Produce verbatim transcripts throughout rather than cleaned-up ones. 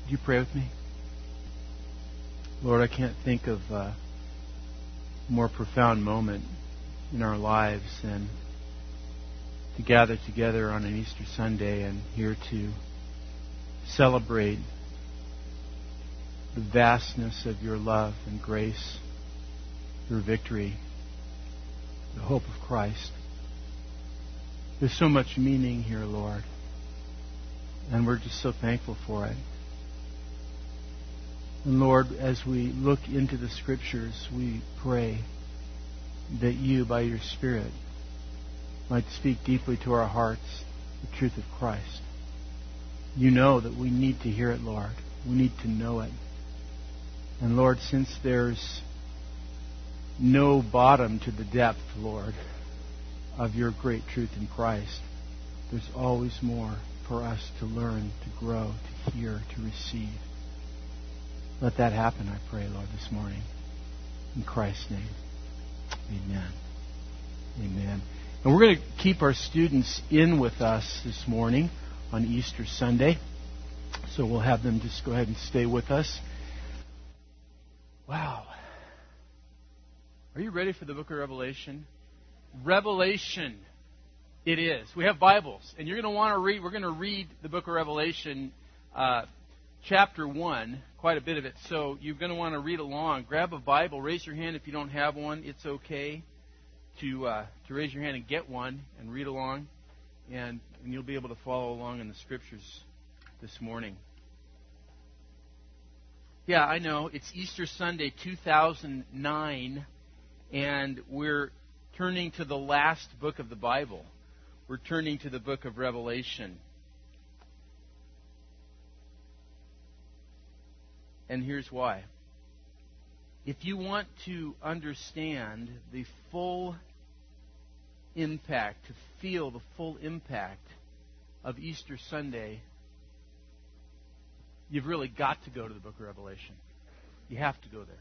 Would you pray with me? Lord, I can't think of a more profound moment in our lives than to gather together on an Easter Sunday and here to celebrate the vastness of your love and grace, your victory, the hope of Christ. There's so much meaning here, Lord, and we're just so thankful for it. And Lord, as we look into the Scriptures, we pray that you, by your Spirit, might speak deeply to our hearts the truth of Christ. You know that we need to hear it, Lord. We need to know it. And Lord, since there's no bottom to the depth, Lord, of your great truth in Christ, there's always more for us to learn, to grow, to hear, to receive. Let that happen, I pray, Lord, this morning. In Christ's name. Amen. Amen. And we're going to keep our students in with us this morning on Easter Sunday. So we'll have them just go ahead and stay with us. Wow. Are you ready for the book of Revelation? Revelation it is. We have Bibles. And you're going to want to read, we're going to read the book of Revelation uh, chapter one, quite a bit of it. So you're going to want to read along. Grab a Bible. Raise your hand if you don't have one. It's okay to uh, to raise your hand and get one and read along. And, and you'll be able to follow along in the Scriptures this morning. Yeah, I know. It's Easter Sunday two thousand nine, and we're turning to the last book of the Bible. We're turning to the book of Revelation. And here's why. If you want to understand the full impact, to feel the full impact of Easter Sunday, you've really got to go to the book of Revelation. You have to go there.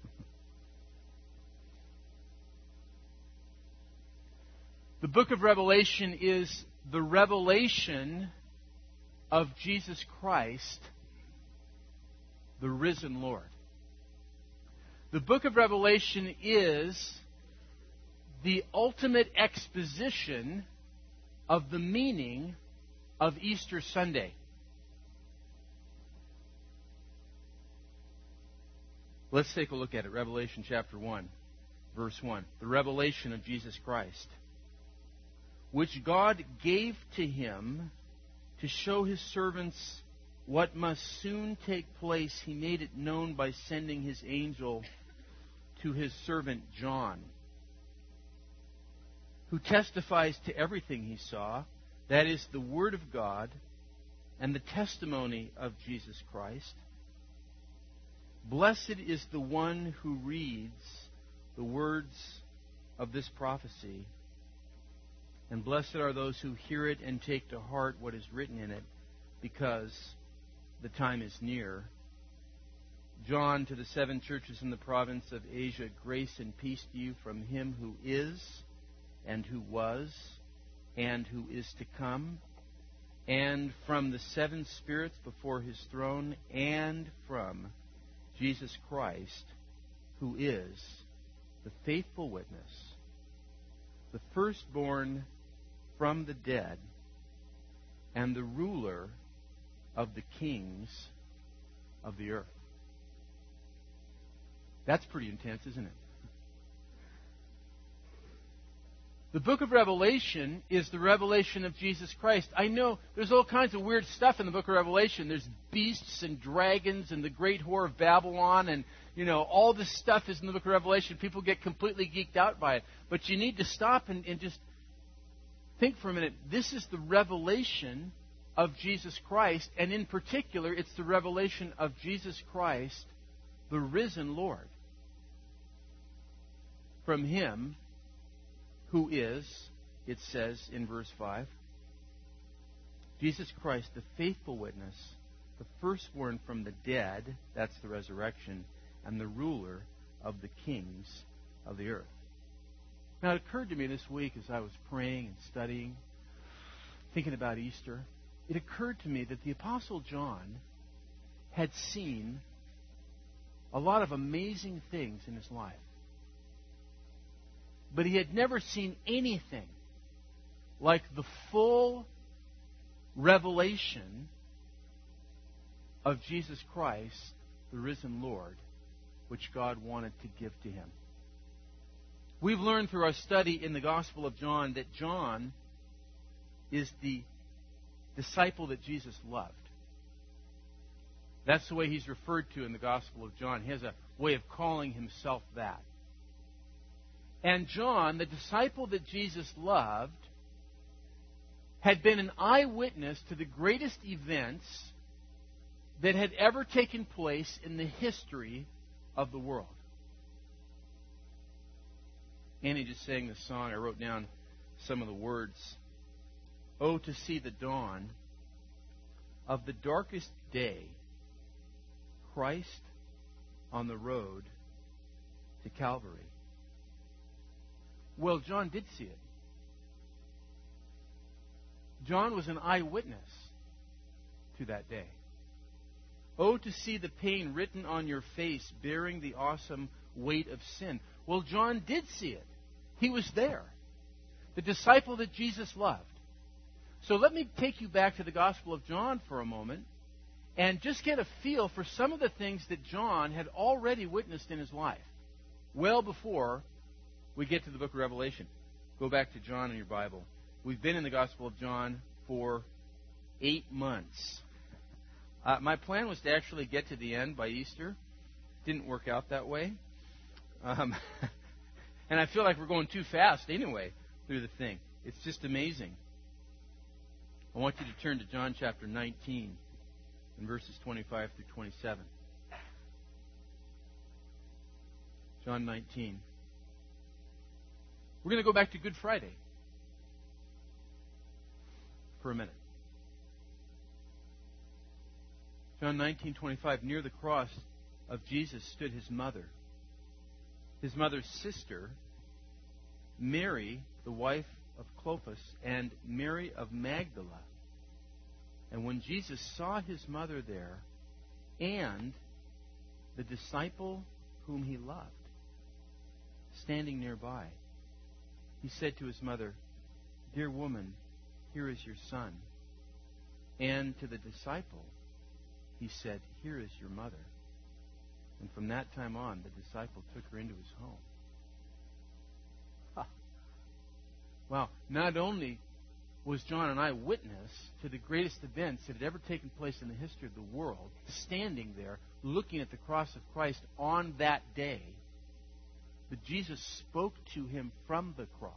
The book of Revelation is the revelation of Jesus Christ, the risen Lord. The book of Revelation is the ultimate exposition of the meaning of Easter Sunday. Let's take a look at it. Revelation chapter one, verse one. The revelation of Jesus Christ, which God gave to him to show his servants what must soon take place. He made it known by sending his angel to his servant John, who testifies to everything he saw, that is, the Word of God and the testimony of Jesus Christ. Blessed is the one who reads the words of this prophecy, and blessed are those who hear it and take to heart what is written in it, because the time is near. John, to the seven churches in the province of Asia, grace and peace to you from him who is, and who was, and who is to come, and from the seven spirits before his throne, and from Jesus Christ, who is the faithful witness, the firstborn from the dead, and the ruler of the kings of the earth. That's pretty intense, isn't it? The book of Revelation is the revelation of Jesus Christ. I know there's all kinds of weird stuff in the book of Revelation. There's beasts and dragons and the great whore of Babylon, and, you know, all this stuff is in the book of Revelation. People get completely geeked out by it. But you need to stop and, and just think for a minute. This is the revelation of Jesus Christ, and in particular, it's the revelation of Jesus Christ, the risen Lord. From him who is, it says in verse five, Jesus Christ, the faithful witness, the firstborn from the dead, that's the resurrection, and the ruler of the kings of the earth. Now, it occurred to me this week as I was praying and studying, thinking about Easter, it occurred to me that the Apostle John had seen a lot of amazing things in his life. But he had never seen anything like the full revelation of Jesus Christ, the risen Lord, which God wanted to give to him. We've learned through our study in the Gospel of John that John is the disciple that Jesus loved. That's the way he's referred to in the Gospel of John. He has a way of calling himself that. And John, the disciple that Jesus loved, had been an eyewitness to the greatest events that had ever taken place in the history of the world. Annie just sang this song. I wrote down some of the words. Oh, to see the dawn of the darkest day, Christ on the road to Calvary. Well, John did see it. John was an eyewitness to that day. Oh, to see the pain written on your face, bearing the awesome weight of sin. Well, John did see it. He was there. The disciple that Jesus loved. So let me take you back to the Gospel of John for a moment and just get a feel for some of the things that John had already witnessed in his life, well before we get to the book of Revelation. Go back to John in your Bible. We've been in the Gospel of John for eight months. Uh, my plan was to actually get to the end by Easter. Didn't work out that way. Um, and I feel like we're going too fast anyway through the thing. It's just amazing. I want you to turn to John chapter nineteen and verses twenty-five through twenty-seven. John nineteen. We're going to go back to Good Friday for a minute. John nineteen twenty-five. Near the cross of Jesus stood his mother, his mother's sister, Mary, the wife of Clopas, and Mary of Magdala. And when Jesus saw his mother there and the disciple whom he loved standing nearby, he said to his mother, Dear woman, here is your son. And to the disciple, he said, Here is your mother. And from that time on, the disciple took her into his home. Huh. Wow. Not only was John an eyewitness to the greatest events that had ever taken place in the history of the world, standing there, looking at the cross of Christ on that day, but Jesus spoke to him from the cross.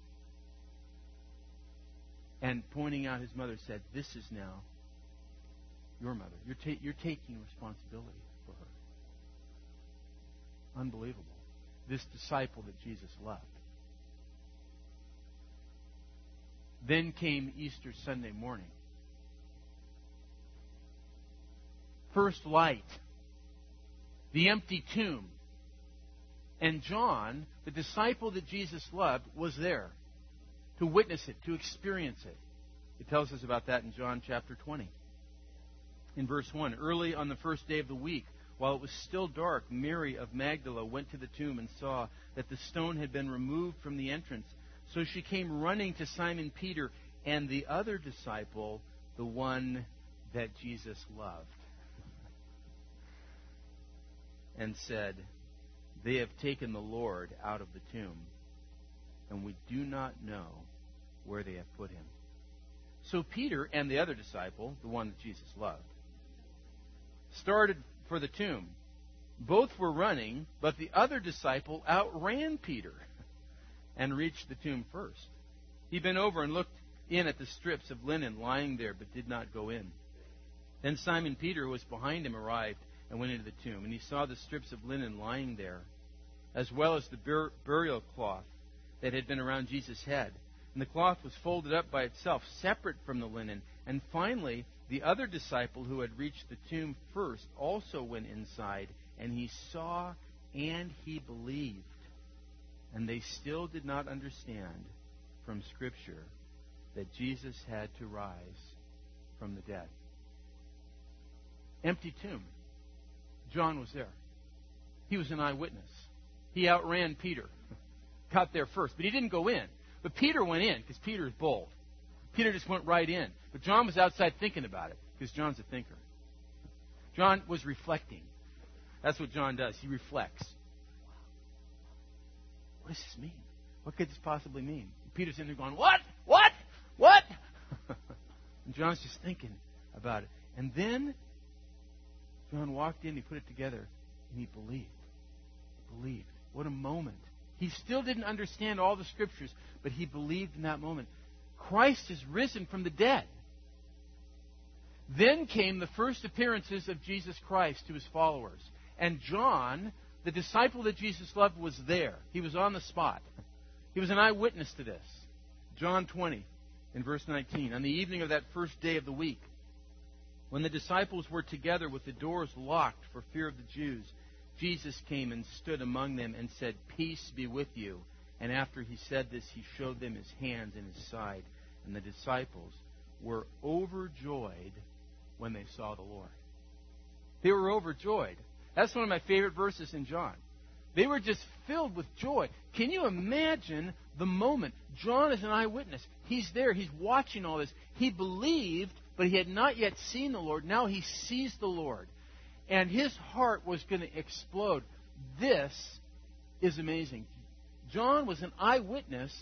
And pointing out his mother, said, This is now your mother. You're, ta- you're taking responsibility for her. Unbelievable. This disciple that Jesus loved. Then came Easter Sunday morning. First light. The empty tomb. And John, the disciple that Jesus loved, was there to witness it, to experience it. It tells us about that in John chapter twenty. In verse one, early on the first day of the week, while it was still dark, Mary of Magdala went to the tomb and saw that the stone had been removed from the entrance. So she came running to Simon Peter and the other disciple, the one that Jesus loved, and said, They have taken the Lord out of the tomb, and we do not know where they have put him. So Peter and the other disciple, the one that Jesus loved, started for the tomb. Both were running, but the other disciple outran Peter and reached the tomb first. He bent over and looked in at the strips of linen lying there, but did not go in. Then Simon Peter, who was behind him, arrived and went into the tomb. And he saw the strips of linen lying there, as well as the bur- burial cloth that had been around Jesus' head. And the cloth was folded up by itself, separate from the linen. And finally, the other disciple who had reached the tomb first also went inside, and he saw and he believed. And they still did not understand from Scripture that Jesus had to rise from the dead. Empty tomb. John was there. He was an eyewitness. He outran Peter. Got there first, but he didn't go in. But Peter went in because Peter is bold. Peter just went right in. But John was outside thinking about it because John's a thinker. John was reflecting. That's what John does. He reflects. What does this mean? What could this possibly mean? And Peter's in there going, what? What? What? And John's just thinking about it. And then John walked in, he put it together, and he believed. He believed. What a moment. He still didn't understand all the Scriptures, but he believed in that moment. Christ is risen from the dead. Then came the first appearances of Jesus Christ to his followers. And John, the disciple that Jesus loved, was there. He was on the spot. He was an eyewitness to this. John twenty, in verse nineteen. On the evening of that first day of the week, when the disciples were together with the doors locked for fear of the Jews, Jesus came and stood among them and said, "Peace be with you." And after he said this, he showed them his hands and his side. And the disciples were overjoyed when they saw the Lord. They were overjoyed. That's one of my favorite verses in John. They were just filled with joy. Can you imagine the moment? John is an eyewitness. He's there. He's watching all this. He believed, but he had not yet seen the Lord. Now he sees the Lord. And his heart was going to explode. This is amazing. John was an eyewitness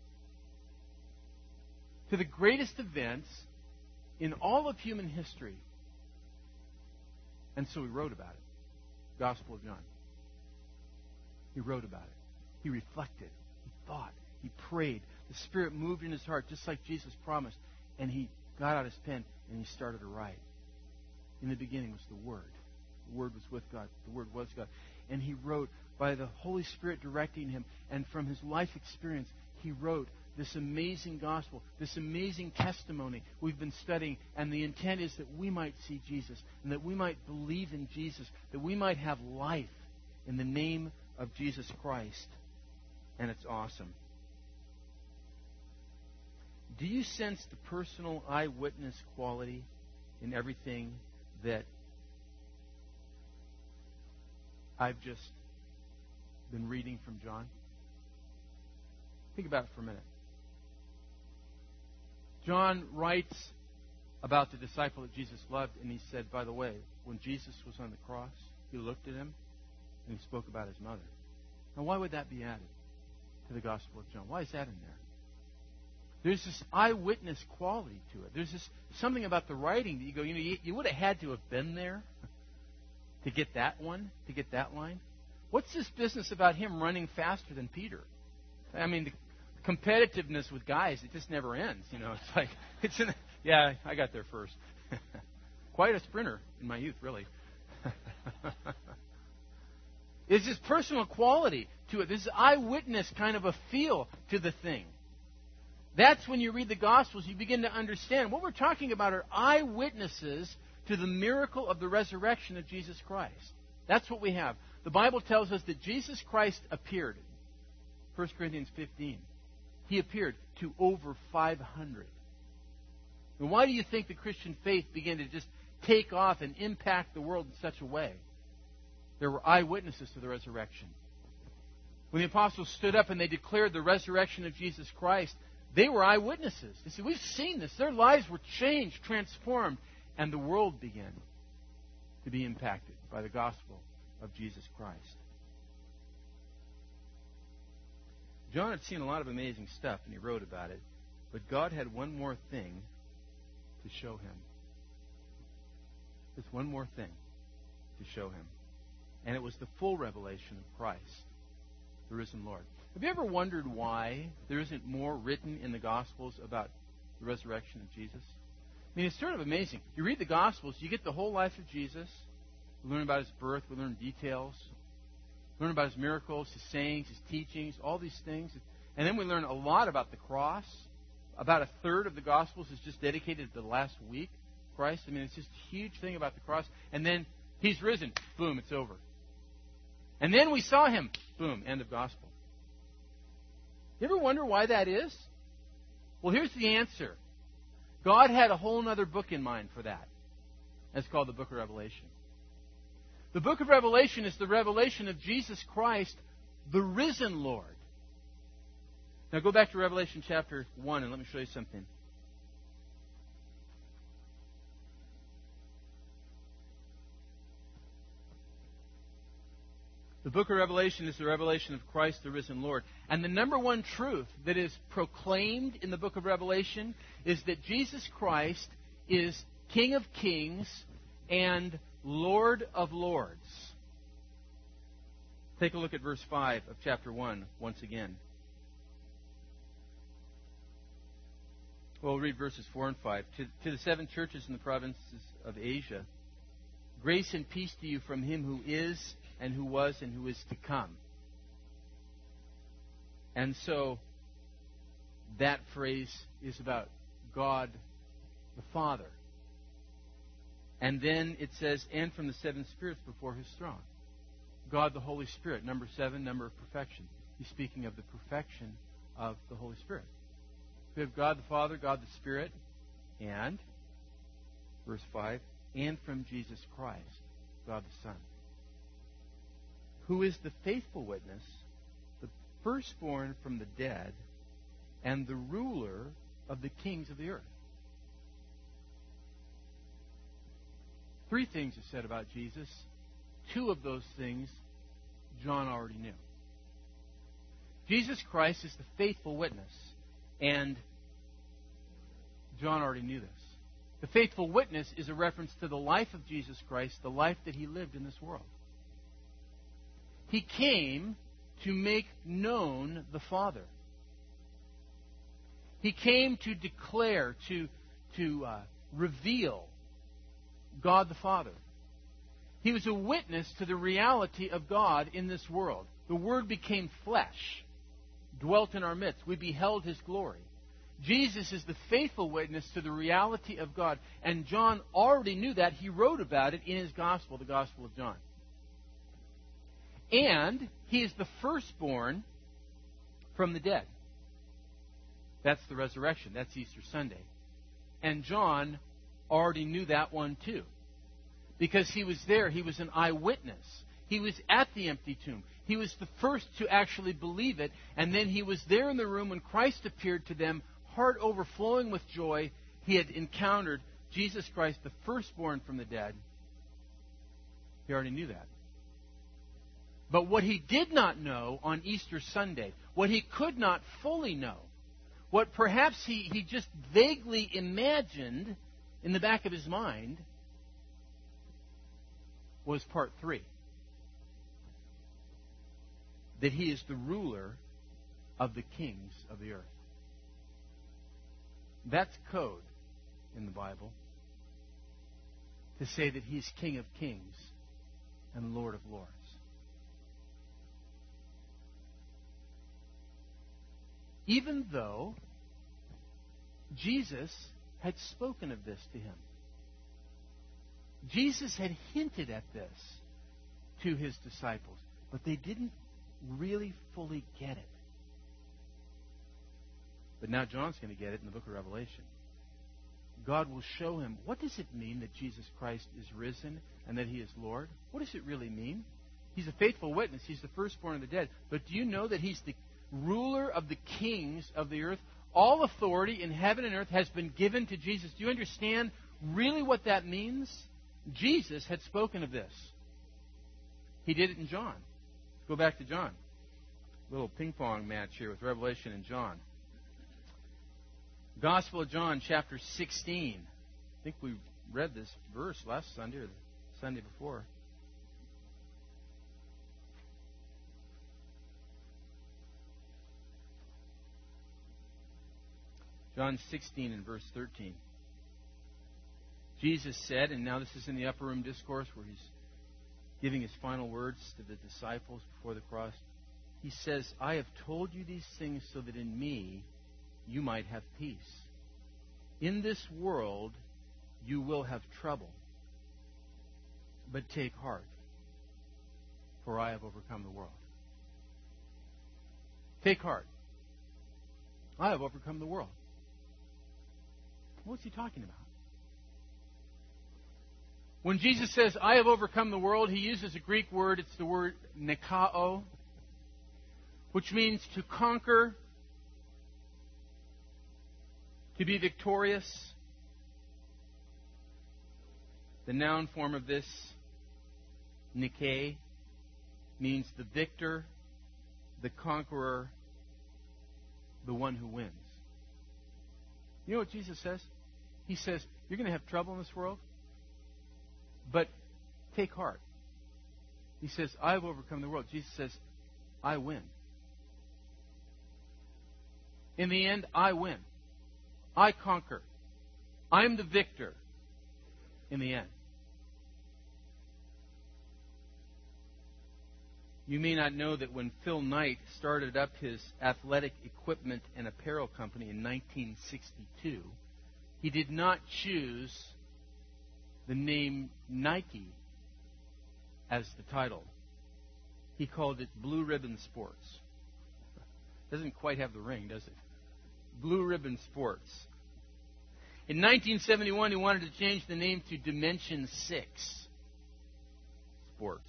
to the greatest events in all of human history. And so he wrote about it. Gospel of John. He wrote about it. He reflected. He thought. He prayed. The Spirit moved in his heart just like Jesus promised. And he got out his pen and he started to write. In the beginning was the Word. The Word was with God. The Word was God. And he wrote by the Holy Spirit directing him. And from his life experience, he wrote this amazing gospel, this amazing testimony we've been studying. And the intent is that we might see Jesus and that we might believe in Jesus, that we might have life in the name of Jesus Christ. And it's awesome. Do you sense the personal eyewitness quality in everything that I've just been reading from John? Think about it for a minute. John writes about the disciple that Jesus loved, and he said, by the way, when Jesus was on the cross, he looked at him and he spoke about his mother. Now, why would that be added to the Gospel of John? Why is that in there? There's this eyewitness quality to it. There's this something about the writing that you go, you know, you, you would have had to have been there to get that one, to get that line. What's this business about him running faster than Peter? I mean, the competitiveness with guys, it just never ends. You know, it's like, it's an, yeah, I got there first. Quite a sprinter in my youth, really. There's this personal quality to it. There's eyewitness kind of a feel to the thing. That's when you read the Gospels, you begin to understand. What we're talking about are eyewitnesses to the miracle of the resurrection of Jesus Christ. That's what we have. The Bible tells us that Jesus Christ appeared. First Corinthians fifteen. He appeared to over five hundred. And why do you think the Christian faith began to just take off and impact the world in such a way? There were eyewitnesses to the resurrection. When the apostles stood up and they declared the resurrection of Jesus Christ, they were eyewitnesses. They said, we've seen this. Their lives were changed, transformed, and the world began to be impacted by the gospel of Jesus Christ. John had seen a lot of amazing stuff, and he wrote about it. But God had one more thing to show him. Just one more thing to show him. And it was the full revelation of Christ, the risen Lord. Have you ever wondered why there isn't more written in the Gospels about the resurrection of Jesus? I mean, it's sort of amazing. You read the Gospels, you get the whole life of Jesus. We learn about his birth. We learn details. We learn about his miracles, his sayings, his teachings, all these things. And then we learn a lot about the cross. About a third of the Gospels is just dedicated to the last week, Christ. I mean, it's just a huge thing about the cross. And then he's risen. Boom, it's over. And then we saw him. Boom, end of Gospel. You ever wonder why that is? Well, here's the answer. God had a whole other book in mind for that. That's called the book of Revelation. The book of Revelation is the revelation of Jesus Christ, the risen Lord. Now go back to Revelation chapter one and let me show you something. The book of Revelation is the revelation of Christ, the risen Lord. And the number one truth that is proclaimed in the book of Revelation is that Jesus Christ is King of kings and Lord of lords. Take a look at verse five of chapter one once again. Well, we'll read verses four and five. To, to the seven churches in the provinces of Asia, grace and peace to you from him who is, and who was, and who is to come. And so, that phrase is about God the Father. And then it says, and from the seven spirits before his throne. God the Holy Spirit, number seven, number of perfection. He's speaking of the perfection of the Holy Spirit. We have God the Father, God the Spirit, and, verse five, and from Jesus Christ, God the Son, who is the faithful witness, the firstborn from the dead, and the ruler of the kings of the earth. Three things are said about Jesus. Two of those things John already knew. Jesus Christ is the faithful witness, and John already knew this. The faithful witness is a reference to the life of Jesus Christ, the life that he lived in this world. He came to make known the Father. He came to declare, to, to uh, reveal God the Father. He was a witness to the reality of God in this world. The Word became flesh, dwelt in our midst. We beheld his glory. Jesus is the faithful witness to the reality of God. And John already knew that. He wrote about it in his Gospel, the Gospel of John. And he is the firstborn from the dead. That's the resurrection. That's Easter Sunday. And John already knew that one too. Because he was there. He was an eyewitness. He was at the empty tomb. He was the first to actually believe it. And then he was there in the room when Christ appeared to them, heart overflowing with joy. He had encountered Jesus Christ, the firstborn from the dead. He already knew that. But what he did not know on Easter Sunday, what he could not fully know, what perhaps he, he just vaguely imagined in the back of his mind, was part three. That he is the ruler of the kings of the earth. That's code in the Bible to say that he's King of kings and Lord of lords. Even though Jesus had spoken of this to him. Jesus had hinted at this to his disciples, but they didn't really fully get it. But now John's going to get it in the book of Revelation. God will show him, what does it mean that Jesus Christ is risen and that he is Lord? What does it really mean? He's a faithful witness. He's the firstborn of the dead. But do you know that he's the ruler of the kings of the earth? All authority in heaven and earth has been given to Jesus. Do you understand really what that means? Jesus had spoken of this. He did it in John. Let's go back to John. A little ping pong match here with Revelation and John. Gospel of John, chapter sixteen. I think we read this verse last Sunday or the Sunday before. John sixteen and verse thirteen. Jesus said, and now this is in the upper room discourse where he's giving his final words to the disciples before the cross. He says, I have told you these things so that in me you might have peace. In this world you will have trouble. But take heart, for I have overcome the world. Take heart. I have overcome the world. What's he talking about? When Jesus says, I have overcome the world, he uses a Greek word. It's the word nikao, which means to conquer, to be victorious. The noun form of this, Nike, means the victor, the conqueror, the one who wins. You know what Jesus says? He says, you're going to have trouble in this world, but take heart. He says, I've overcome the world. Jesus says, I win. In the end, I win. I conquer. I'm the victor in the end. You may not know that when Phil Knight started up his athletic equipment and apparel company in nineteen sixty-two, he did not choose the name Nike as the title. He called it Blue Ribbon Sports. Doesn't quite have the ring, does it? Blue Ribbon Sports. In nineteen seventy-one, he wanted to change the name to Dimension six Sports.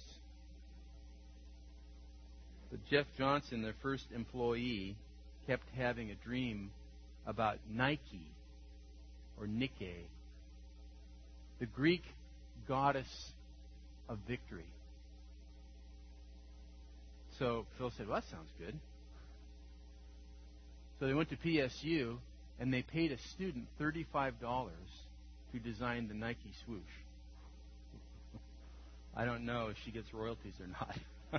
But Jeff Johnson, their first employee, kept having a dream about Nike, or Nike, the Greek goddess of victory. So Phil said, well, that sounds good. So they went to P S U, and they paid a student thirty-five dollars to design the Nike swoosh. I don't know if she gets royalties or not.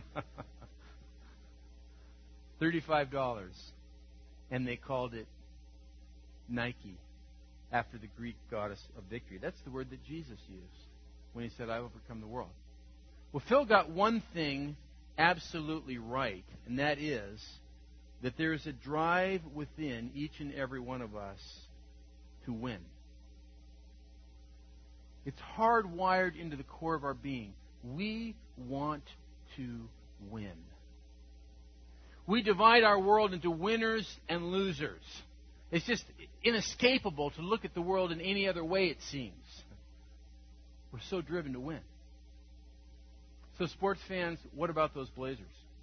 thirty-five dollars. And they called it Nike, after the Greek goddess of victory. That's the word that Jesus used when he said, I've overcome the world. Well, Phil got one thing absolutely right, and that is that there is a drive within each and every one of us to win. It's hardwired into the core of our being. We want to win. We divide our world into winners and losers. It's just inescapable to look at the world in any other way, it seems. We're so driven to win. So, sports fans, what about those Blazers?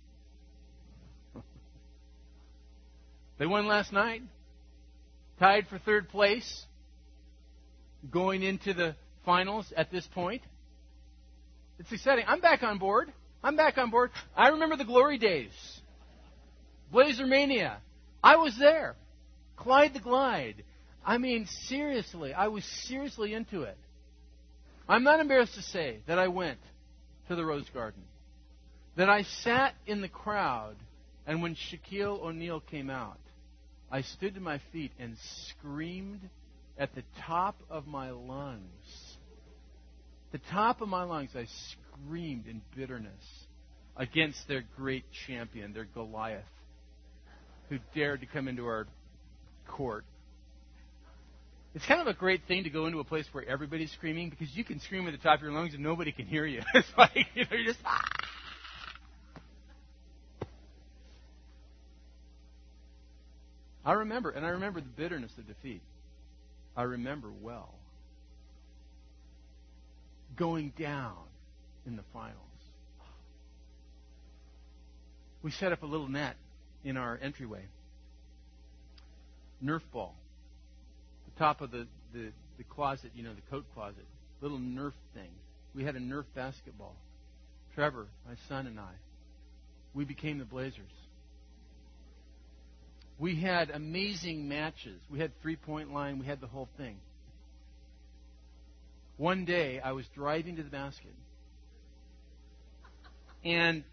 They won last night, tied for third place, going into the finals at this point. It's exciting. I'm back on board. I'm back on board. I remember the glory days. Blazer Mania. I was there. Clyde the Glide. I mean, seriously, I was seriously into it. I'm not embarrassed to say that I went to the Rose Garden, that I sat in the crowd, and when Shaquille O'Neal came out, I stood to my feet and screamed at the top of my lungs. The top of my lungs, I screamed in bitterness against their great champion, their Goliath, who dared to come into our court. It's kind of a great thing to go into a place where everybody's screaming, because you can scream at the top of your lungs and nobody can hear you. It's like, you know, you're just... Ah! I remember, and I remember the bitterness of defeat. I remember well going down in the finals. We set up a little net in our entryway. Nerf ball. The top of the, the, the closet, you know, the coat closet. Little Nerf thing. We had a Nerf basketball. Trevor, my son, and I, we became the Blazers. We had amazing matches. We had three-point line. We had the whole thing. One day, I was driving to the basket, and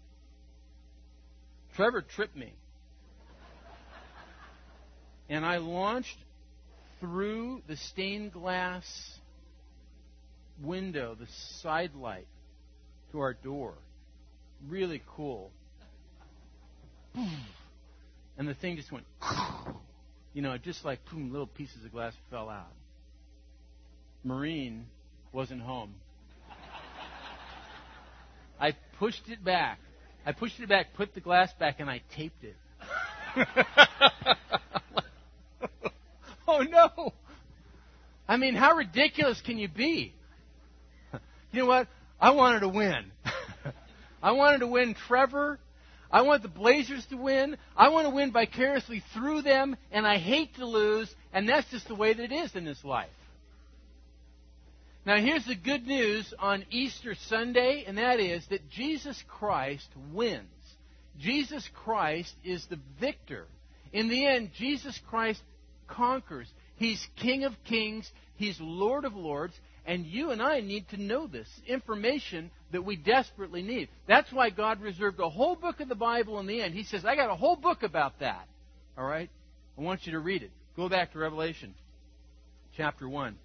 Trevor tripped me. And I launched through the stained glass window, the side light, to our door. Really cool. And the thing just went, you know, just like boom, little pieces of glass fell out. Maureen wasn't home. I pushed it back. I pushed it back, put the glass back, and I taped it. Oh, no. I mean, how ridiculous can you be? You know what? I wanted to win. I wanted to win Trevor. I want the Blazers to win. I want to win vicariously through them, and I hate to lose, and that's just the way that it is in this life. Now, here's the good news on Easter Sunday, and that is that Jesus Christ wins. Jesus Christ is the victor. In the end, Jesus Christ conquers. He's King of Kings. He's Lord of Lords. And you and I need to know this information that we desperately need. That's why God reserved a whole book of the Bible in the end. He says, I got a whole book about that. All right? I want you to read it. Go back to Revelation chapter one.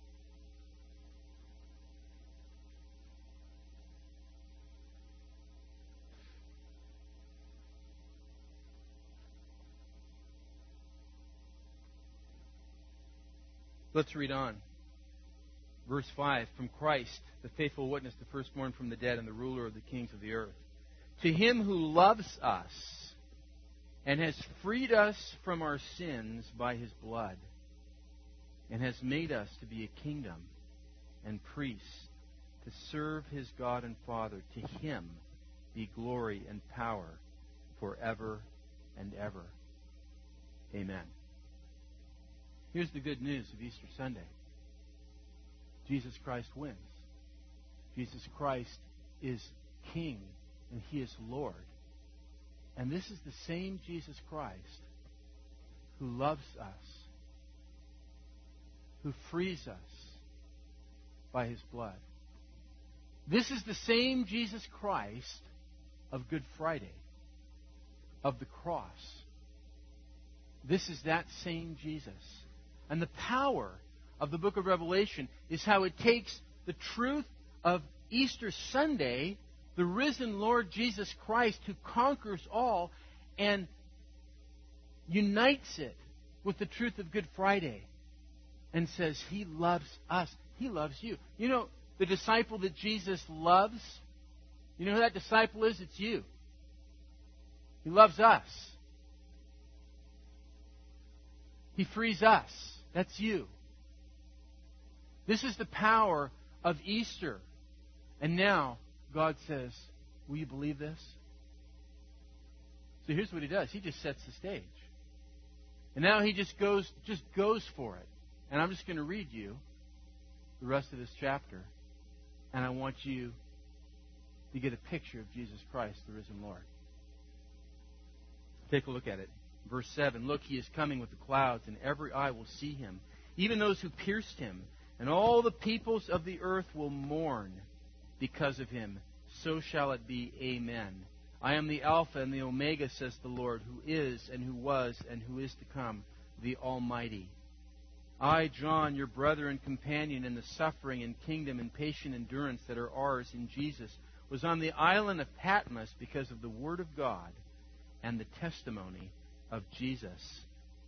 Let's read on. Verse five, from Christ, the faithful witness, the firstborn from the dead, and the ruler of the kings of the earth. To him who loves us and has freed us from our sins by his blood, and has made us to be a kingdom and priests to serve his God and Father, to him be glory and power forever and ever. Amen. Here's the good news of Easter Sunday. Jesus Christ wins. Jesus Christ is King, and he is Lord. And this is the same Jesus Christ who loves us, who frees us by his blood. This is the same Jesus Christ of Good Friday, of the cross. This is that same Jesus. And the power of the book of Revelation is how it takes the truth of Easter Sunday, the risen Lord Jesus Christ who conquers all, and unites it with the truth of Good Friday and says he loves us. He loves you. You know, the disciple that Jesus loves, you know who that disciple is? It's you. He loves us. He frees us. That's you. This is the power of Easter. And now, God says, will you believe this? So here's what he does. He just sets the stage. And now he just goes, just goes for it. And I'm just going to read you the rest of this chapter. And I want you to get a picture of Jesus Christ, the risen Lord. Take a look at it. Verse seven, look, he is coming with the clouds, and every eye will see him, even those who pierced him. And all the peoples of the earth will mourn because of him. So shall it be. Amen. I am the Alpha and the Omega, says the Lord, who is and who was and who is to come, the Almighty. I, John, your brother and companion in the suffering and kingdom and patient endurance that are ours in Jesus, was on the island of Patmos because of the word of God and the testimony of Jesus.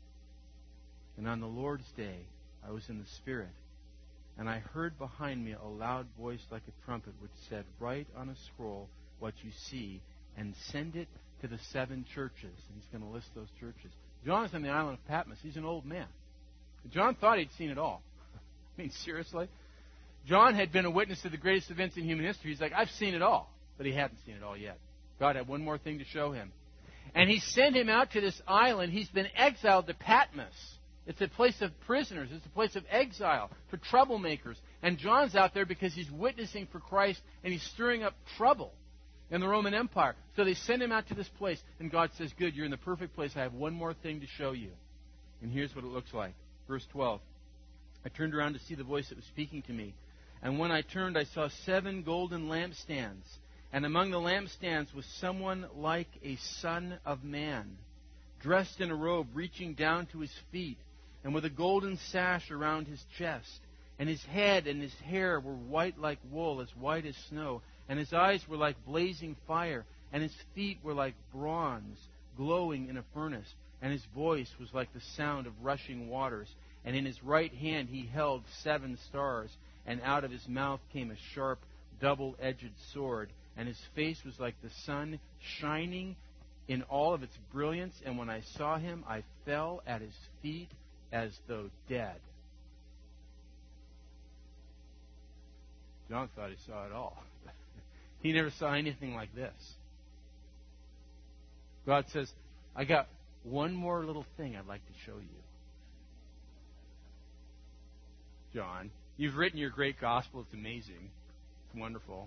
And on the Lord's day, I was in the Spirit, and I heard behind me a loud voice like a trumpet, which said, write on a scroll what you see, and send it to the seven churches. And he's going to list those churches. John is on the island of Patmos. He's an old man. John thought he'd seen it all. I mean, seriously? John had been a witness to the greatest events in human history. He's like, I've seen it all. But he hadn't seen it all yet. God had one more thing to show him. And he sent him out to this island. He's been exiled to Patmos. It's a place of prisoners. It's a place of exile for troublemakers. And John's out there because he's witnessing for Christ and he's stirring up trouble in the Roman Empire. So they send him out to this place. And God says, good, you're in the perfect place. I have one more thing to show you. And here's what it looks like. Verse twelve. I turned around to see the voice that was speaking to me. And when I turned, I saw seven golden lampstands. And among the lampstands was someone like a son of man, dressed in a robe reaching down to his feet, and with a golden sash around his chest. And his head and his hair were white like wool, as white as snow. And his eyes were like blazing fire. And his feet were like bronze, glowing in a furnace. And his voice was like the sound of rushing waters. And in his right hand he held seven stars. And out of his mouth came a sharp, double-edged sword. And his face was like the sun, shining in all of its brilliance. And when I saw him, I fell at his feet as though dead. John thought he saw it all. He never saw anything like this. God says, I got one more little thing I'd like to show you. John, you've written your great gospel. It's amazing. It's wonderful.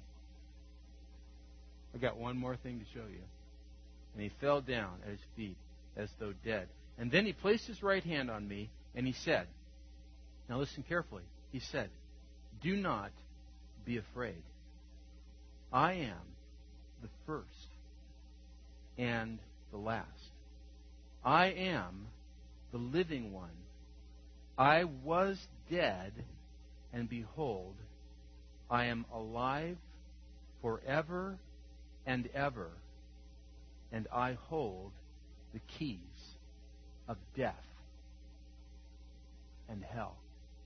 I got one more thing to show you. And he fell down at his feet as though dead. And then he placed his right hand on me, and he said, now listen carefully. He said, do not be afraid. I am the first and the last. I am the living one. I was dead, and behold, I am alive forever and ever, and I hold the keys of death and hell.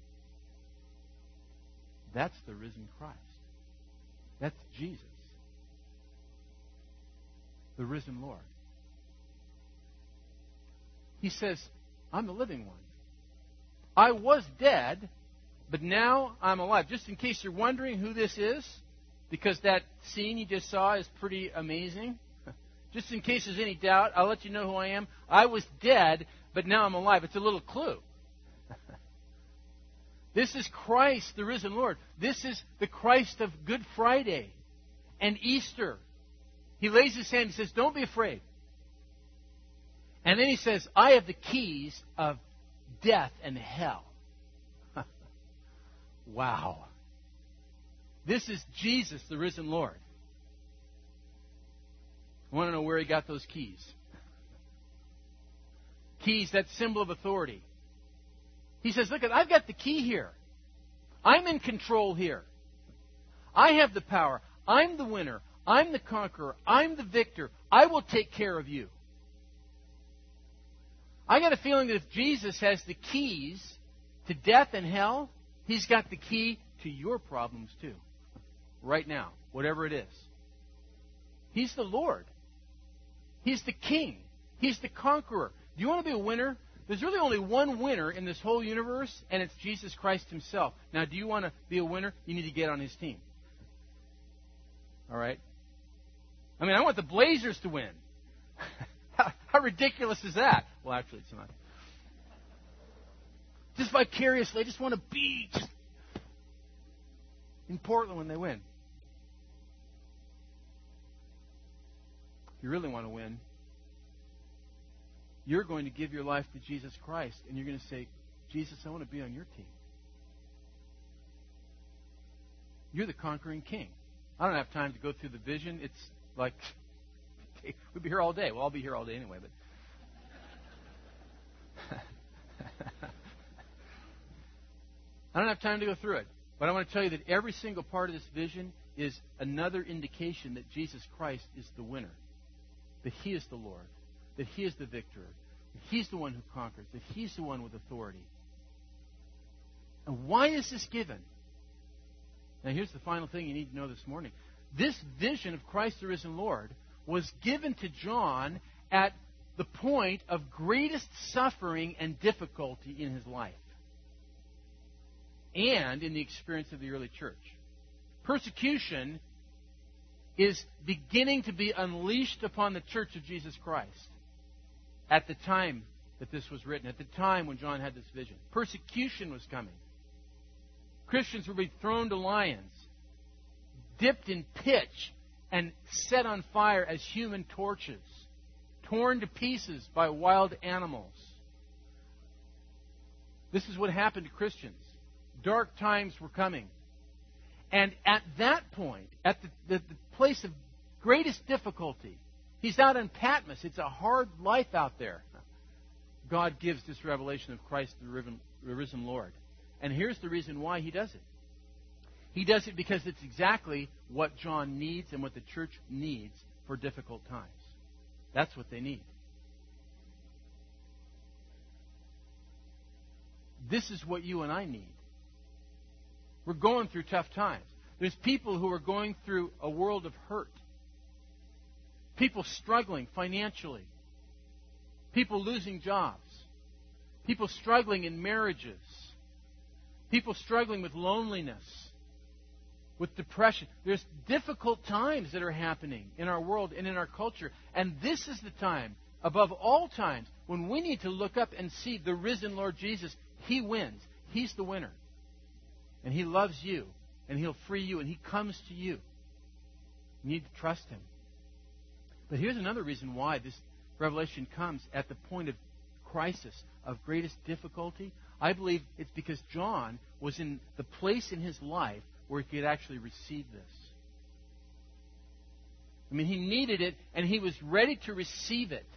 That's the risen Christ. That's Jesus, the risen Lord. He says, I'm the living one. I was dead, but now I'm alive. Just in case you're wondering who this is, because that scene you just saw is pretty amazing. Just in case there's any doubt, I'll let you know who I am. I was dead, but now I'm alive. It's a little clue. This is Christ, the risen Lord. This is the Christ of Good Friday and Easter. He lays his hand and says, don't be afraid. And then he says, I have the keys of death and hell. Wow. This is Jesus, the risen Lord. I want to know where he got those keys. Keys, that symbol of authority. He says, look, I've got the key here. I'm in control here. I have the power. I'm the winner. I'm the conqueror. I'm the victor. I will take care of you. I got a feeling that if Jesus has the keys to death and hell, he's got the key to your problems too. Right now, whatever it is. He's the Lord. He's the King. He's the conqueror. Do you want to be a winner? There's really only one winner in this whole universe, and it's Jesus Christ himself. Now, do you want to be a winner? You need to get on his team. All right? I mean, I want the Blazers to win. how, how ridiculous is that? Well, actually, it's not. Just vicariously, I just want to be just in Portland when they win. If you really want to win, you're going to give your life to Jesus Christ, and you're going to say, Jesus, I want to be on your team. You're the conquering king. I don't have time to go through the vision. It's like, we'd be here all day. Well, I'll be here all day anyway, but... I don't have time to go through it. But I want to tell you that every single part of this vision is another indication that Jesus Christ is the winner. That He is the Lord. That He is the victor. That He's the one who conquers. That He's the one with authority. And why is this given? Now here's the final thing you need to know this morning. This vision of Christ the risen Lord was given to John at the point of greatest suffering and difficulty in his life. And in the experience of the early church. Persecution is beginning to be unleashed upon the church of Jesus Christ at the time that this was written, at the time when John had this vision. Persecution was coming. Christians were being thrown to lions, dipped in pitch, and set on fire as human torches, torn to pieces by wild animals. This is what happened to Christians. Dark times were coming. And at that point, at the, the, the place of greatest difficulty, he's out in Patmos. It's a hard life out there. God gives this revelation of Christ, the risen, the risen Lord. And here's the reason why he does it. He does it because it's exactly what John needs and what the church needs for difficult times. That's what they need. This is what you and I need. We're going through tough times. There's people who are going through a world of hurt. People struggling financially. People losing jobs. People struggling in marriages. People struggling with loneliness. with depression. There's difficult times that are happening in our world and in our culture. And this is the time, above all times, when we need to look up and see the risen Lord Jesus. He wins. He's the winner. And He loves you. And He'll free you. And He comes to you. You need to trust Him. But here's another reason why this revelation comes at the point of crisis, of greatest difficulty. I believe it's because John was in the place in his life where he could actually receive this. I mean, he needed it, and he was ready to receive it.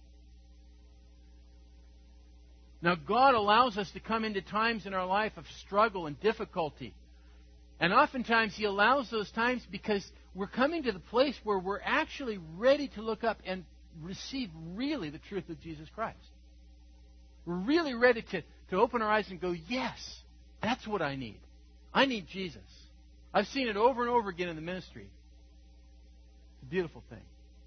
Now, God allows us to come into times in our life of struggle and difficulty. And oftentimes He allows those times because we're coming to the place where we're actually ready to look up and receive really the truth of Jesus Christ. We're really ready to, to open our eyes and go, yes, that's what I need. I need Jesus. I've seen it over and over again in the ministry. It's a beautiful thing.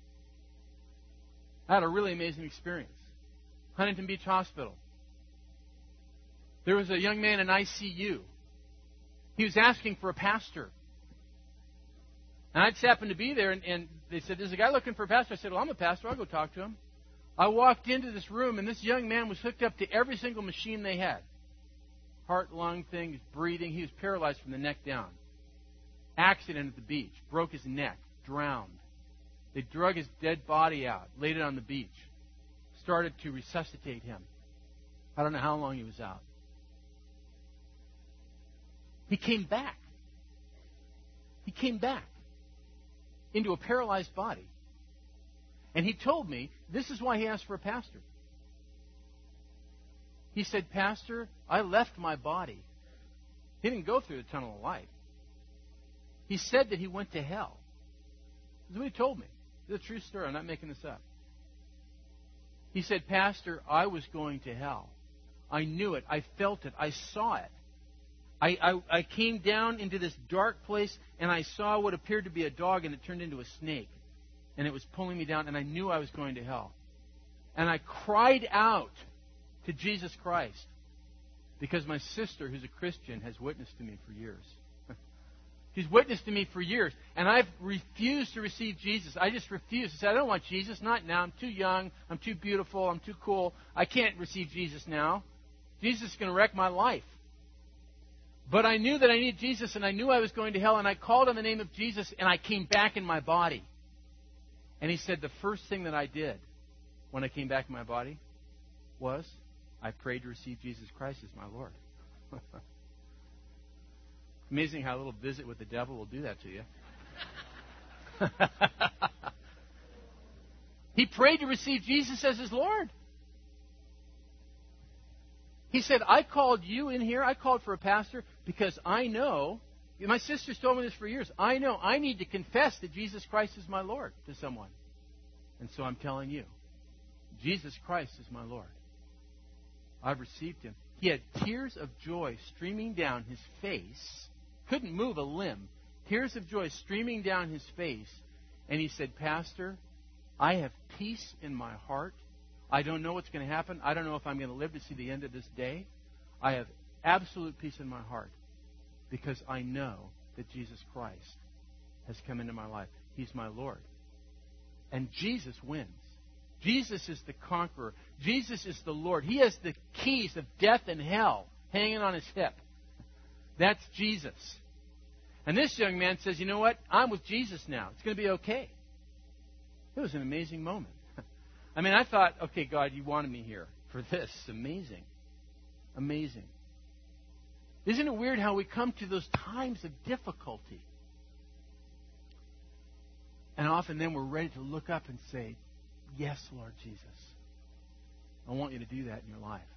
I had a really amazing experience. Huntington Beach Hospital. There was a young man in I C U. He was asking for a pastor. And I just happened to be there, and, and they said, there's a guy looking for a pastor. I said, well, I'm a pastor. I'll go talk to him. I walked into this room, and this young man was hooked up to every single machine they had. Heart, lung things, breathing. He was paralyzed from the neck down. Accident at the beach. Broke his neck. Drowned. They drug his dead body out. Laid it on the beach. Started to resuscitate him. I don't know how long he was out. He came back. He came back into a paralyzed body. And he told me this is why he asked for a pastor. He said, Pastor, I left my body. He didn't go through the tunnel of life. He said that he went to hell. This is what he told me. It's a true story. I'm not making this up. He said, Pastor, I was going to hell. I knew it. I felt it. I saw it. I, I, I came down into this dark place, and I saw what appeared to be a dog, and it turned into a snake. And it was pulling me down, and I knew I was going to hell. And I cried out to Jesus Christ because my sister, who's a Christian, has witnessed to me for years. She's witnessed to me for years. And I've refused to receive Jesus. I just refused. I said, I don't want Jesus. Not now. I'm too young. I'm too beautiful. I'm too cool. I can't receive Jesus now. Jesus is going to wreck my life. But I knew that I needed Jesus, and I knew I was going to hell, and I called on the name of Jesus, and I came back in my body. And he said the first thing that I did when I came back in my body was I prayed to receive Jesus Christ as my Lord. Amazing how a little visit with the devil will do that to you. He prayed to receive Jesus as his Lord. He said, I called you in here, I called for a pastor because I know, my sister's told me this for years, I know I need to confess that Jesus Christ is my Lord to someone. And so I'm telling you, Jesus Christ is my Lord. I've received Him. He had tears of joy streaming down his face, couldn't move a limb, tears of joy streaming down his face. And he said, Pastor, I have peace in my heart. I don't know what's going to happen. I don't know if I'm going to live to see the end of this day. I have absolute peace in my heart because I know that Jesus Christ has come into my life. He's my Lord. And Jesus wins. Jesus is the conqueror. Jesus is the Lord. He has the keys of death and hell hanging on his hip. That's Jesus. And this young man says, you know what? I'm with Jesus now. It's going to be okay. It was an amazing moment. I mean, I thought, okay, God, you wanted me here for this. Amazing. Amazing. Isn't it weird how we come to those times of difficulty? And often then we're ready to look up and say, yes, Lord Jesus. I want you to do that in your life.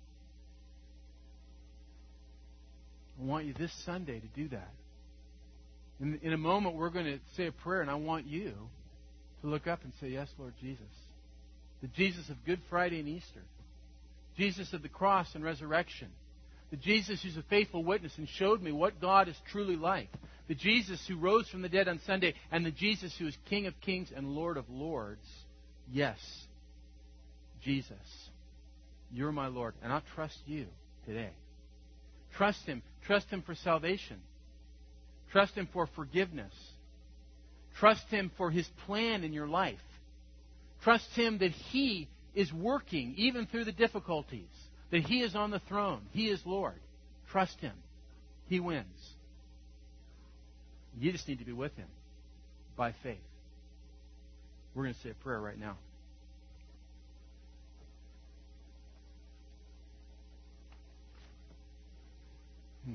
I want you this Sunday to do that. In, in a moment, we're going to say a prayer, and I want you to look up and say, yes, Lord Jesus. The Jesus of Good Friday and Easter. Jesus of the cross and resurrection. The Jesus who's a faithful witness and showed me what God is truly like. The Jesus who rose from the dead on Sunday. And the Jesus who is King of kings and Lord of lords. Yes, Jesus, you're my Lord. And I'll trust you today. Trust Him. Trust Him for salvation. Trust Him for forgiveness. Trust Him for His plan in your life. Trust Him that He is working even through the difficulties, that He is on the throne. He is Lord. Trust Him. He wins. You just need to be with Him by faith. We're going to say a prayer right now. Hmm.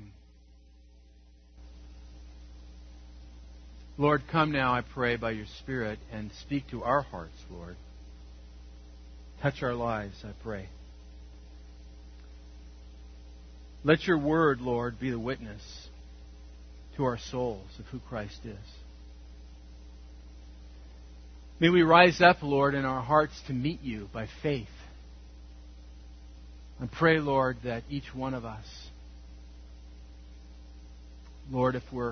Lord, come now, I pray, by your Spirit and speak to our hearts, Lord. Touch our lives, I pray. Let your word, Lord, be the witness to our souls of who Christ is. May we rise up, Lord, in our hearts to meet you by faith. I pray, Lord, that each one of us, Lord, if we're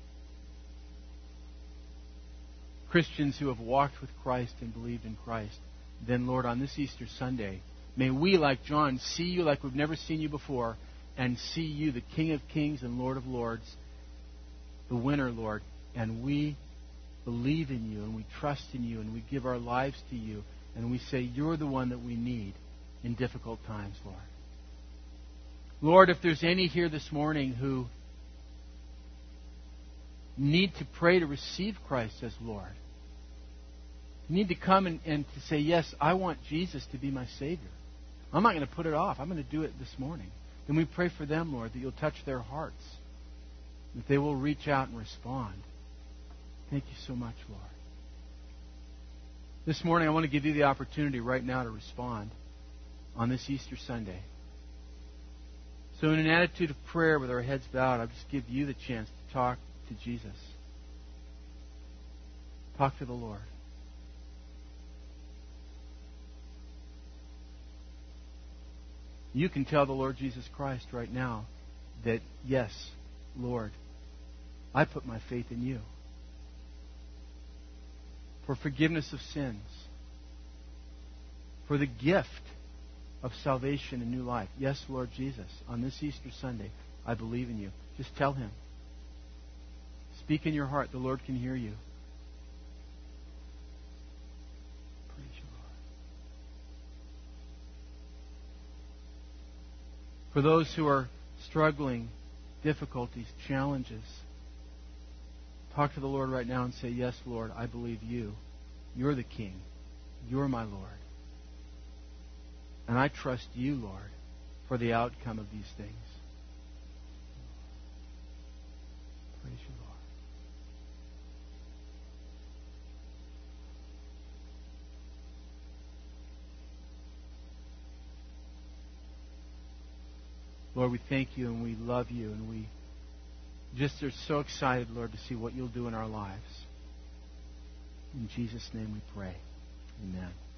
Christians who have walked with Christ and believed in Christ, then, Lord, on this Easter Sunday, may we, like John, see you like we've never seen you before and see you, the King of Kings and Lord of Lords, the winner, Lord, and we believe in you and we trust in you and we give our lives to you and we say you're the one that we need in difficult times, Lord. Lord, if there's any here this morning who need to pray to receive Christ as Lord, you need to come and, and to say, yes, I want Jesus to be my Savior. I'm not going to put it off. I'm going to do it this morning. Then we pray for them, Lord, that you'll touch their hearts, that they will reach out and respond. Thank you so much, Lord. This morning I want to give you the opportunity right now to respond on this Easter Sunday. So in an attitude of prayer with our heads bowed, I'll just give you the chance to talk to Jesus. Talk to the Lord. You can tell the Lord Jesus Christ right now that, yes, Lord, I put my faith in you for forgiveness of sins, for the gift of salvation and new life. Yes, Lord Jesus, on this Easter Sunday, I believe in you. Just tell Him. Speak in your heart. The Lord can hear you. Praise you, Lord. For those who are struggling, difficulties, challenges, talk to the Lord right now and say, yes, Lord, I believe you. You're the King. You're my Lord. And I trust you, Lord, for the outcome of these things. Praise you, Lord. Lord, we thank you and we love you and we just are so excited, Lord, to see what you'll do in our lives. In Jesus' name we pray. Amen.